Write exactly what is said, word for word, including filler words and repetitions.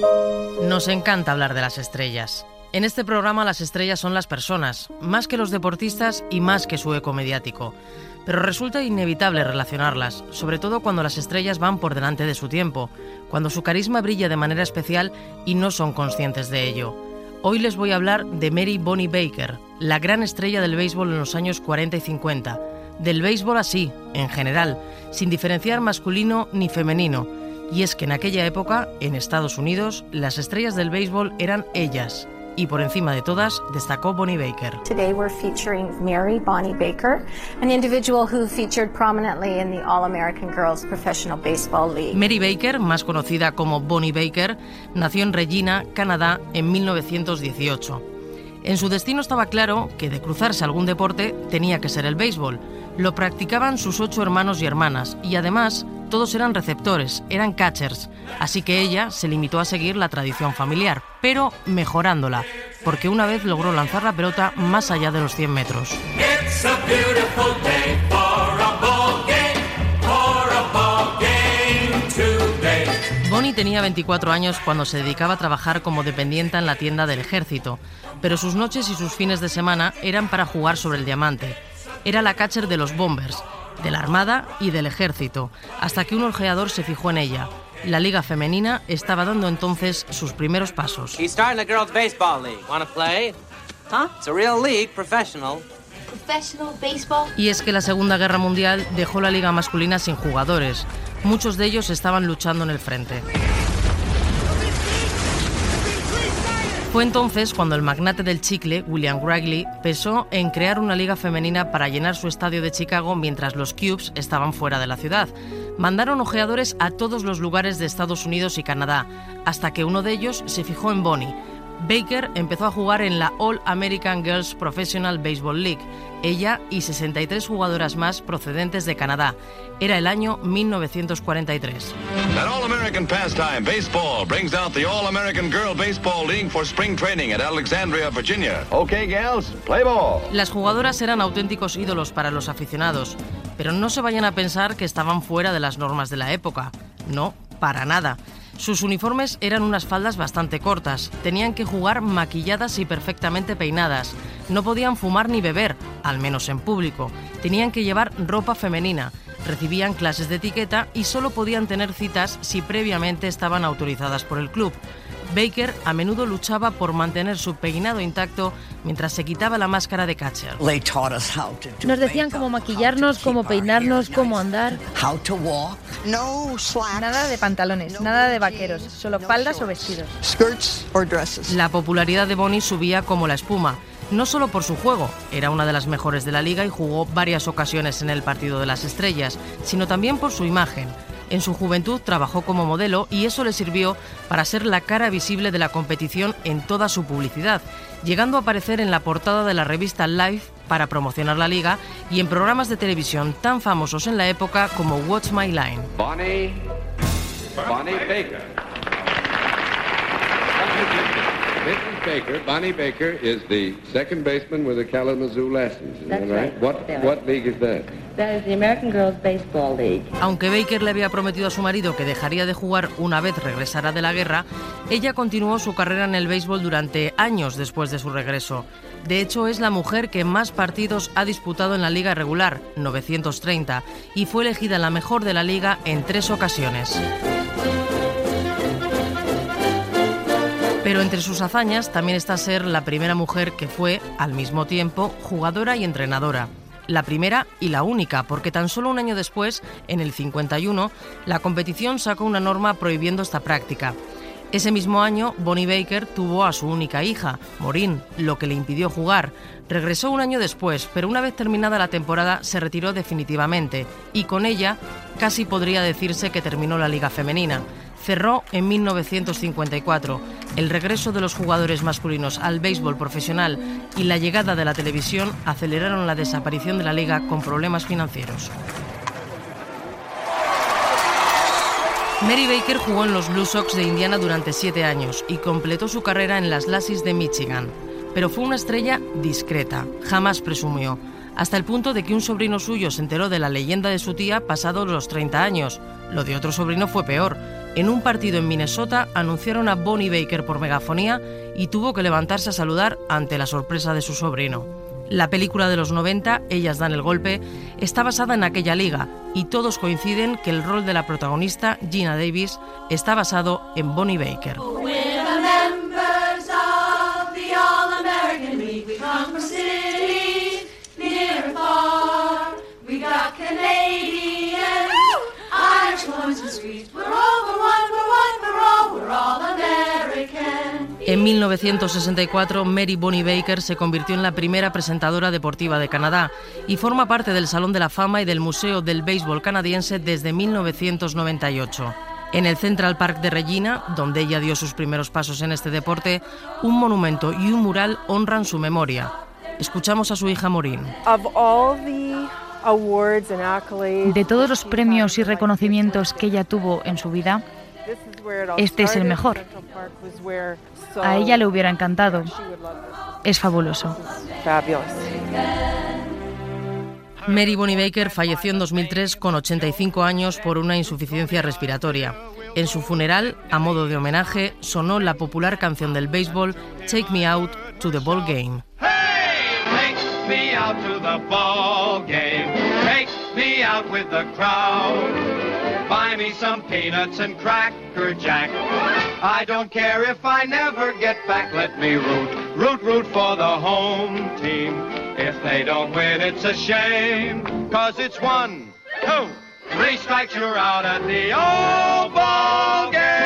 Nos encanta hablar de las estrellas. En este programa las estrellas son las personas, más que los deportistas y más que su eco mediático. Pero resulta inevitable relacionarlas, sobre todo cuando las estrellas van por delante de su tiempo, cuando su carisma brilla de manera especial y no son conscientes de ello. Hoy les voy a hablar de Mary Bonnie Baker, la gran estrella del béisbol en los años cuarenta y cincuenta. Del béisbol así, en general, sin diferenciar masculino ni femenino. Y es que en aquella época, en Estados Unidos, las estrellas del béisbol eran ellas. Y por encima de todas, destacó Bonnie Baker. Today we're featuring Mary Bonnie Baker, an individual who featured prominently in the All-American Girls Professional Baseball League. Mary Baker, más conocida como Bonnie Baker, nació en Regina, Canadá, en mil novecientos dieciocho. En su destino estaba claro que de cruzarse algún deporte tenía que ser el béisbol. Lo practicaban sus ocho hermanos y hermanas, y además todos eran receptores, eran catchers, así que ella se limitó a seguir la tradición familiar, pero mejorándola, porque una vez logró lanzar la pelota más allá de los cien metros. Bonnie tenía veinticuatro años cuando se dedicaba a trabajar como dependienta en la tienda del ejército, pero sus noches y sus fines de semana eran para jugar sobre el diamante. Era la catcher de los Bombers, de la Armada y del Ejército, hasta que un ojeador se fijó en ella. La liga femenina estaba dando entonces sus primeros pasos. He's starting a girls' baseball league. Wanna play? Huh? It's a real league, professional. Professional baseball. Y es que la Segunda Guerra Mundial dejó la liga masculina sin jugadores. Muchos de ellos estaban luchando en el frente. Fue entonces cuando el magnate del chicle, William Wrigley, pensó en crear una liga femenina para llenar su estadio de Chicago mientras los Cubs estaban fuera de la ciudad. Mandaron ojeadores a todos los lugares de Estados Unidos y Canadá, hasta que uno de ellos se fijó en Bonnie. Baker empezó a jugar en la All-American Girls Professional Baseball League, ella y sesenta y tres jugadoras más procedentes de Canadá. Era el año mil novecientos cuarenta y tres. That All-American pastime, baseball, brings out the All-American Girl Baseball League for spring training at Alexandria, Virginia. Okay, gals, play ball. Las jugadoras eran auténticos ídolos para los aficionados, pero no se vayan a pensar que estaban fuera de las normas de la época. No, para nada. Sus uniformes eran unas faldas bastante cortas, tenían que jugar maquilladas y perfectamente peinadas, no podían fumar ni beber, al menos en público, tenían que llevar ropa femenina, recibían clases de etiqueta y solo podían tener citas si previamente estaban autorizadas por el club. Baker a menudo luchaba por mantener su peinado intacto mientras se quitaba la máscara de catcher. Nos decían cómo maquillarnos, cómo peinarnos, cómo andar. Nada de pantalones, nada de vaqueros, solo faldas o vestidos. La popularidad de Bonnie subía como la espuma. No solo por su juego, era una de las mejores de la liga y jugó varias ocasiones en el Partido de las Estrellas, sino también por su imagen. En su juventud trabajó como modelo y eso le sirvió para ser la cara visible de la competición en toda su publicidad, llegando a aparecer en la portada de la revista Life para promocionar la liga y en programas de televisión tan famosos en la época como What's My Line. Bonnie, Bonnie Baker. Missus Baker, Bonnie Baker is the second baseman with the Kalamazoo Lassies. Is that right? What, what league is that? That is the American Girls Baseball League. Aunque Baker le había prometido a su marido que dejaría de jugar una vez regresara de la guerra, ella continuó su carrera en el béisbol durante años después de su regreso. De hecho, es la mujer que más partidos ha disputado en la liga regular, novecientos treinta, y fue elegida la mejor de la liga en tres ocasiones. Pero entre sus hazañas también está ser la primera mujer que fue, al mismo tiempo, jugadora y entrenadora. La primera y la única, porque tan solo un año después, en el cincuenta y uno, la competición sacó una norma prohibiendo esta práctica. Ese mismo año, Bonnie Baker tuvo a su única hija, Maureen, lo que le impidió jugar. Regresó un año después, pero una vez terminada la temporada se retiró definitivamente, y con ella casi podría decirse que terminó la liga femenina. Cerró en mil novecientos cincuenta y cuatro. El regreso de los jugadores masculinos al béisbol profesional y la llegada de la televisión aceleraron la desaparición de la liga con problemas financieros. Mary Baker jugó en los Blue Sox de Indiana durante siete años y completó su carrera en las Lassies de Michigan. Pero fue una estrella discreta, jamás presumió, hasta el punto de que un sobrino suyo se enteró de la leyenda de su tía pasados los treinta años. Lo de otro sobrino fue peor. En un partido en Minnesota anunciaron a Bonnie Baker por megafonía y tuvo que levantarse a saludar ante la sorpresa de su sobrino. La película de los noventa, Ellas dan el golpe, está basada en aquella liga y todos coinciden que el rol de la protagonista, Geena Davis, está basado en Bonnie Baker. En mil novecientos sesenta y cuatro, Mary Bonnie Baker se convirtió en la primera presentadora deportiva de Canadá y forma parte del Salón de la Fama y del Museo del Béisbol Canadiense desde mil novecientos noventa y ocho. En el Central Park de Regina, donde ella dio sus primeros pasos en este deporte, un monumento y un mural honran su memoria. Escuchamos a su hija Maureen. De todos los premios y reconocimientos que ella tuvo en su vida, este es el mejor. A ella le hubiera encantado. Es fabuloso. Mary Bonnie Baker falleció en dos mil tres con ochenta y cinco años por una insuficiencia respiratoria. En su funeral, a modo de homenaje, sonó la popular canción del béisbol Take Me Out to the Ball Game. Hey, take me out to the ball game. Take me out with the crowd. Buy me some peanuts and Cracker Jack. I don't care if I never get back. Let me root, root, root for the home team. If they don't win, it's a shame. Cause it's one, two, three strikes, you're out at the old ball game.